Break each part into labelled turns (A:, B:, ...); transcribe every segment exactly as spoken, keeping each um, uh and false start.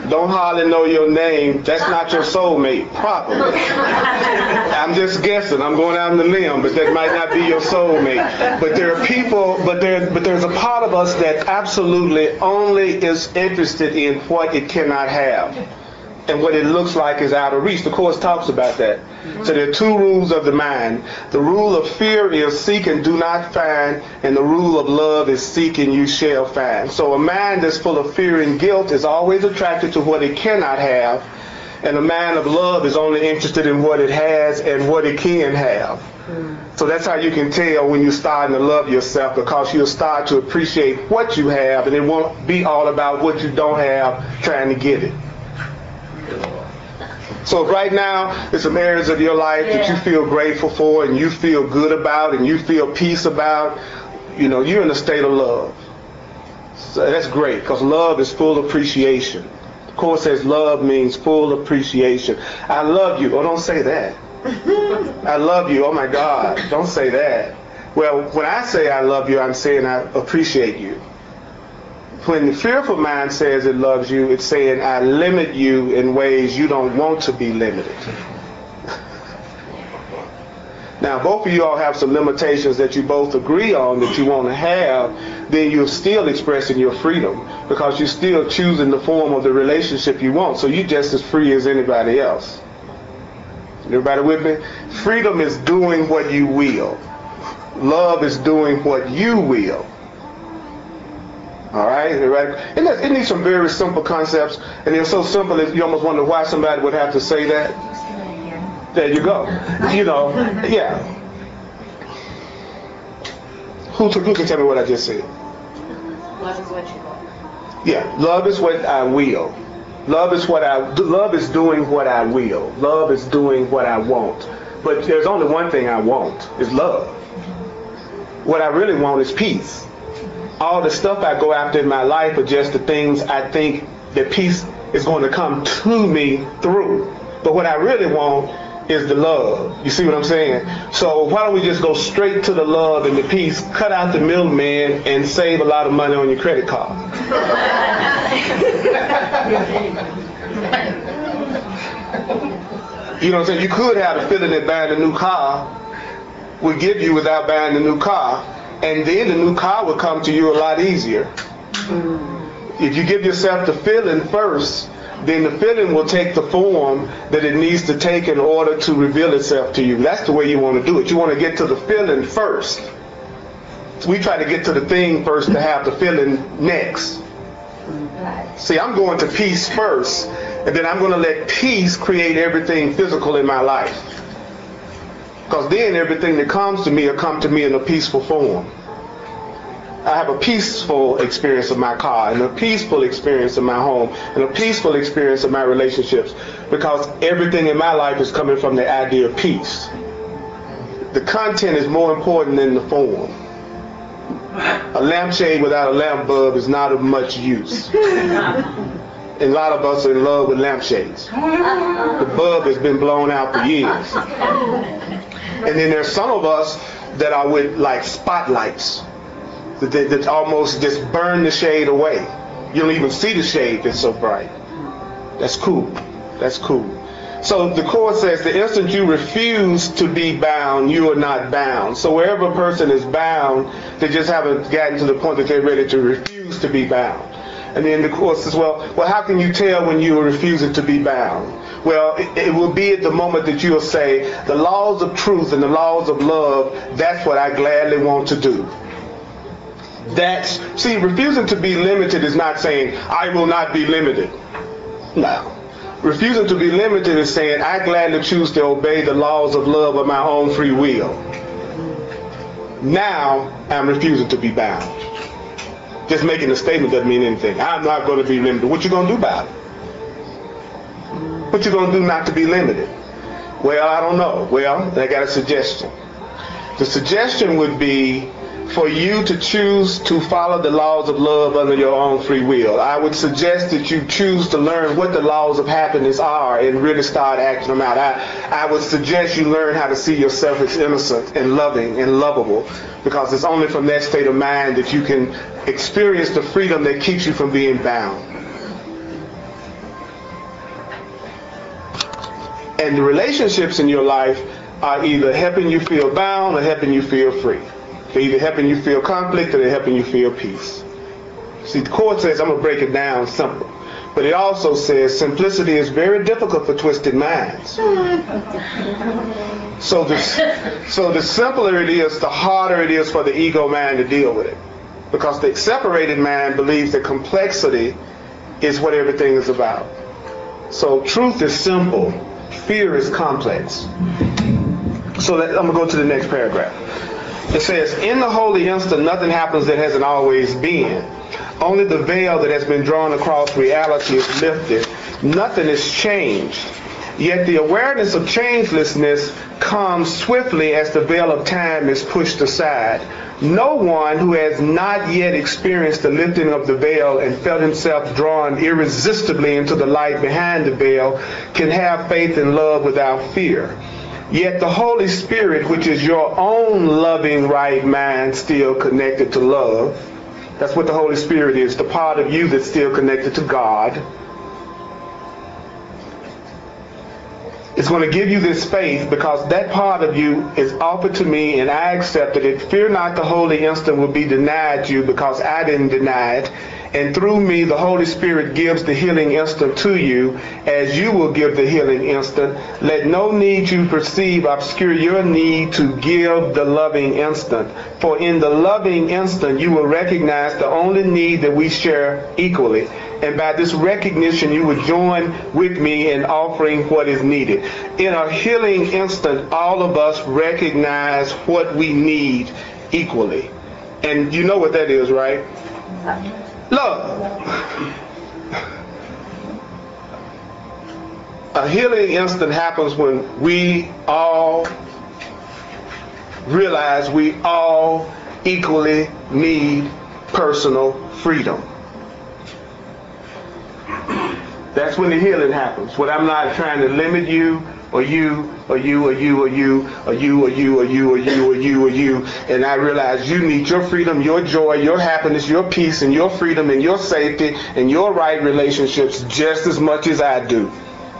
A: don't hardly know your name. That's not your soulmate, probably. I'm just guessing. I'm going out on the limb, but that might not be your soulmate. But there are people, but there, but there's a part of us that absolutely only is interested in what it cannot have. And what it looks like is out of reach. The Course talks about that. So there are two rules of the mind. The rule of fear is seek and do not find, and the rule of love is seek and you shall find. So a mind that's full of fear and guilt is always attracted to what it cannot have, and a mind of love is only interested in what it has and what it can have. So that's how you can tell when you're starting to love yourself, because you'll start to appreciate what you have, and it won't be all about what you don't have trying to get it. So right now, there's some areas of your life yeah. that you feel grateful for and you feel good about and you feel peace about. You know, you're in a state of love. So that's great, because love is full appreciation. The Course says love means full appreciation. I love you. Oh, don't say that. I love you. Oh, my God. Don't say that. Well, when I say I love you, I'm saying I appreciate you. When the fearful mind says it loves you, it's saying I limit you in ways you don't want to be limited. Now, both of you all have some limitations that you both agree on that you want to have, then you're still expressing your freedom, because you're still choosing the form of the relationship you want. So you're just as free as anybody else. Everybody with me? Freedom is doing what you will. Love is doing what you will. All right, right. And that, it needs some very simple concepts, and they're so simple that you almost wonder why somebody would have to say that. There you go. You know, yeah. Who, who can tell me what I just said?
B: Love is what you want.
A: Yeah, love is what I will. Love is what I. Love is doing what I will. Love is doing what I want. But there's only one thing I want, is love. What I really want is peace. All the stuff I go after in my life are just the things I think that peace is going to come to me through. But what I really want is the love. You see what I'm saying? So why don't we just go straight to the love and the peace, cut out the middleman, and save a lot of money on your credit card. You know what I'm saying? You could have the feeling that buying a new car would give you without buying a new car. And then the new car will come to you a lot easier. If you give yourself the feeling first, then the feeling will take the form that it needs to take in order to reveal itself to you. That's the way you want to do it. You want to get to the feeling first. We try to get to the thing first to have the feeling next. See, I'm going to peace first, and then I'm going to let peace create everything physical in my life. Because then everything that comes to me will come to me in a peaceful form. I have a peaceful experience of my car, and a peaceful experience of my home, and a peaceful experience of my relationships, because everything in my life is coming from the idea of peace. The content is more important than the form. A lampshade without a lamp bulb is not of much use. And a lot of us are in love with lampshades. The bulb has been blown out for years. And then there's some of us that are with like spotlights that, that, that almost just burn the shade away. You don't even see the shade, it's so bright. That's cool. That's cool. So the Course says the instant you refuse to be bound, you are not bound. So wherever a person is bound, they just haven't gotten to the point that they're ready to refuse to be bound. And then the Course says, well, well, how can you tell when you are refusing to be bound? Well, it, it will be at the moment that you'll say, the laws of truth and the laws of love, that's what I gladly want to do. That's, see, refusing to be limited is not saying, I will not be limited. No. Refusing to be limited is saying, I gladly choose to obey the laws of love of my own free will. Now, I'm refusing to be bound. Just making a statement doesn't mean anything. I'm not going to be limited. What you going to do about it? What you going to do not to be limited? Well, I don't know. Well, I got a suggestion. The suggestion would be for you to choose to follow the laws of love under your own free will. I would suggest that you choose to learn what the laws of happiness are and really start acting them out. I, I would suggest you learn how to see yourself as innocent and loving and lovable, because it's only from that state of mind that you can experience the freedom that keeps you from being bound. And the relationships in your life are either helping you feel bound or helping you feel free. They're either helping you feel conflict or they're helping you feel peace. See, the Court says, I'm going to break it down simple. But it also says simplicity is very difficult for twisted minds. So the, so the simpler it is, the harder it is for the ego mind to deal with it. Because the separated mind believes that complexity is what everything is about. So truth is simple. Fear is complex. So that, I'm going to go to the next paragraph. It says, in the holy instant, nothing happens that hasn't always been. Only the veil that has been drawn across reality is lifted. Nothing is changed. Yet the awareness of changelessness comes swiftly as the veil of time is pushed aside. No one who has not yet experienced the lifting of the veil and felt himself drawn irresistibly into the light behind the veil can have faith and love without fear. Yet the Holy Spirit, which is your own loving right mind still connected to love, that's what the Holy Spirit is, the part of you that's still connected to God, it's going to give you this faith because that part of you is offered to me and I accepted it. Fear not, the holy instant will be denied you because I didn't deny it. And through me, the Holy Spirit gives the healing instant to you as you will give the healing instant. Let no need you perceive obscure your need to give the loving instant. For in the loving instant, you will recognize the only need that we share equally. And by this recognition, you will join with me in offering what is needed. In a healing instant, all of us recognize what we need equally. And you know what that is, right? Love. A healing instant happens when we all realize we all equally need personal freedom. That's when the healing happens. When I'm not trying to limit you, or you, or you, or you, or you, or you, or you, or you, or you, or you, or you, and I realize you need your freedom, your joy, your happiness, your peace, and your freedom, and your safety, and your right relationships just as much as I do.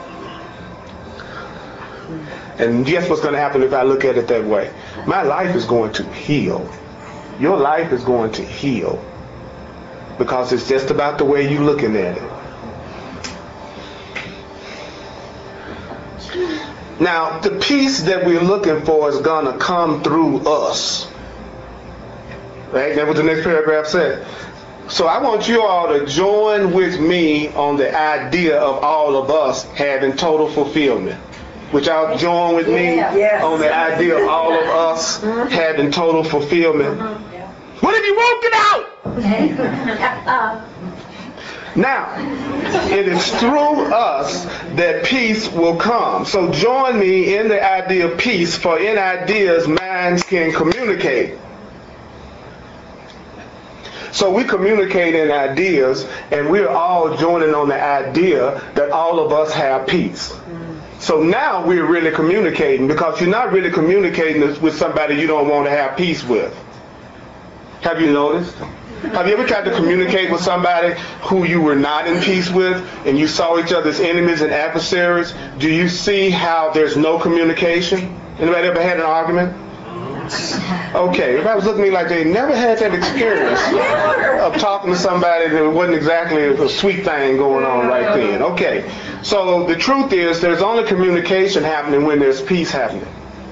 A: And guess what's going to happen if I look at it that way? My life is going to heal. Your life is going to heal. Because it's just about the way you're looking at it. Now, the peace that we're looking for is going to come through us. Right? That's what the next paragraph said. So I want you all to join with me on the idea of all of us having total fulfillment. Would y'all join with me
C: yeah.
A: on the idea of all of us mm-hmm. having total fulfillment? Mm-hmm. Yeah. What if you wrote it out? Now, it is through us that peace will come. So join me in the idea of peace, for in ideas, minds can communicate. So we communicate in ideas, and we're all joining on the idea that all of us have peace. So now we're really communicating, because you're not really communicating with somebody you don't want to have peace with. Have you noticed? Have you ever tried to communicate with somebody who you were not in peace with, and you saw each other as enemies and adversaries? Do you see how there's no communication? Anybody ever had an argument? Okay, everybody was looking at me like they never had that experience of talking to somebody that wasn't exactly a sweet thing going on right then. Okay, so the truth is there's only communication happening when there's peace happening.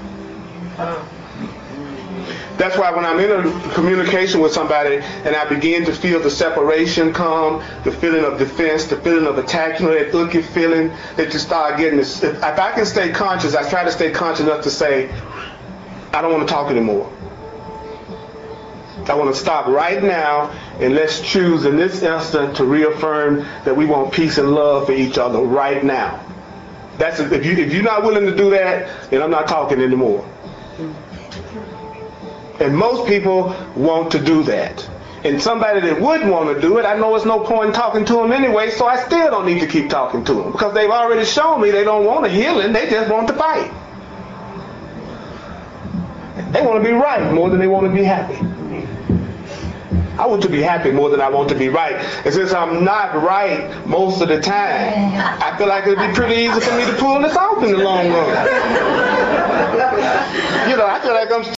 A: That's why when I'm in a communication with somebody and I begin to feel the separation come, the feeling of defense, the feeling of attack, you know, that icky feeling that you start getting this. If I can stay conscious, I try to stay conscious enough to say, I don't want to talk anymore. I want to stop right now, and let's choose in this instant to reaffirm that we want peace and love for each other right now. That's if you if you're not willing to do that, then I'm not talking anymore. And most people want to do that. And somebody that would want to do it, I know there's no point in talking to them anyway, so I still don't need to keep talking to them, because they've already shown me they don't want a healing, they just want to fight. They want to be right more than they want to be happy. I want to be happy more than I want to be right. And since I'm not right most of the time, I feel like it'd be pretty easy for me to pull this off in the long run. You know, I feel like I'm